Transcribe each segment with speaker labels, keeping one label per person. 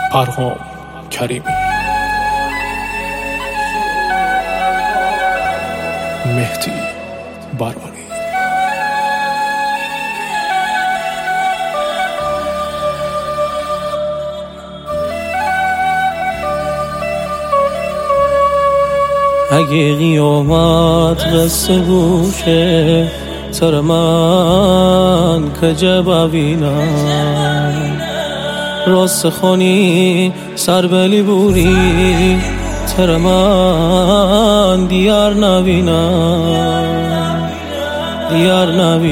Speaker 1: پرهام کریمی. مهدی برانی.
Speaker 2: اگه قیامت قصه گوشه سر من که جبابینم راست خونی سر بلی بوری تر من دیار نبینم دیار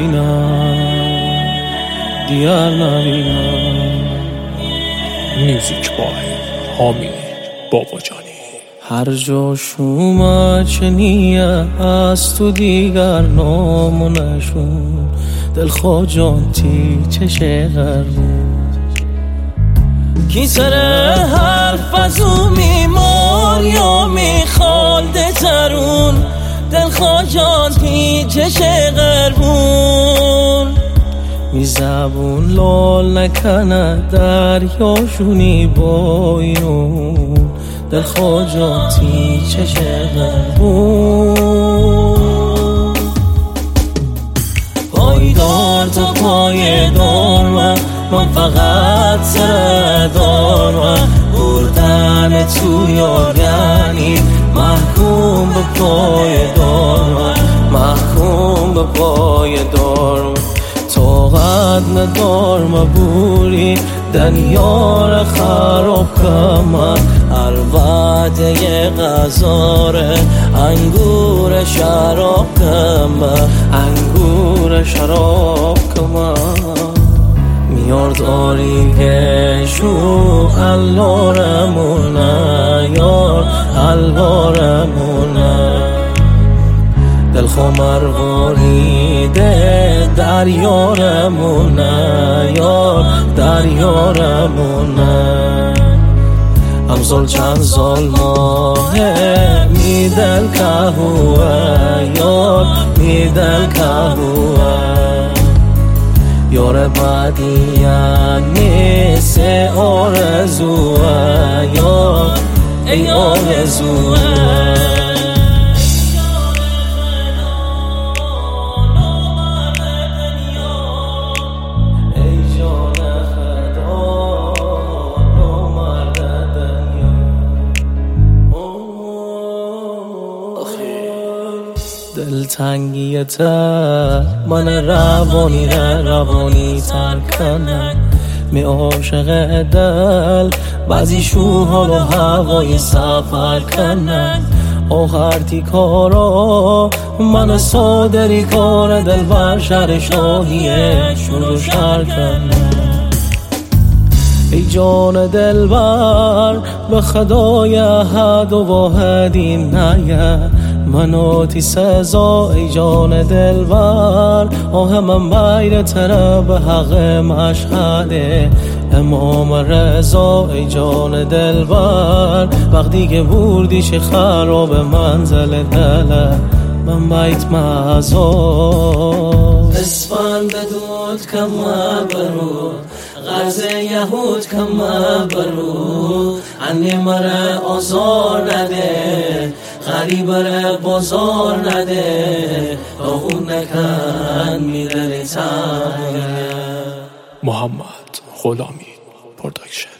Speaker 2: نبینم دیار نبینم.
Speaker 1: میوزیک بای حامی باباجانی.
Speaker 2: هر جا شومد چنیه از تو دیگر نامونشون دل خواجانتی چشه غربون کی سر حرف از او میمار یا میخالده ترون دل خواجانتی چشه غربون می زبون لال نکنه دریاشونی بایون دل خواجاتی چشه غربون پایدار تا پایدار من فقط سردار من بردن تو یارگنی محکوم به پایدار من محکوم به پایدار من طاقت ندار مبوری دنیار خراب کمن هر وعده غزاره انگور شراب کمن انگور شراب کمن میار داری شو اللارمونه یار اللارمونه دل خمر واریده در یارمونه یار در یارمونه همزال چند زال ماهه میدل که هوه یار میدل که هوه یار بعدی نیست آرزوه یار ای آرزوه. دلتنگیت من روانی تر کنن می عاشق دل بعضی شوها رو هوای سفر کنن آخر تیکارا من صادری کار دل بر شهر شاهیه شروع شهر کنن ای جان دلبر به خدای حد و واحدی نیه مناتی سزا ای جان دلبر آه من بیر تره به حق مشهده امام رضا ای جان دلبر وقتی که بردی چه خراب منزل دله من بیت مزا اسفند بدود کم برو غرز یهود کم برو انی مره آزار نده غریب ره بازار نده اون نکن میدنی تنگه.
Speaker 1: محمد غلامی پروداکشن.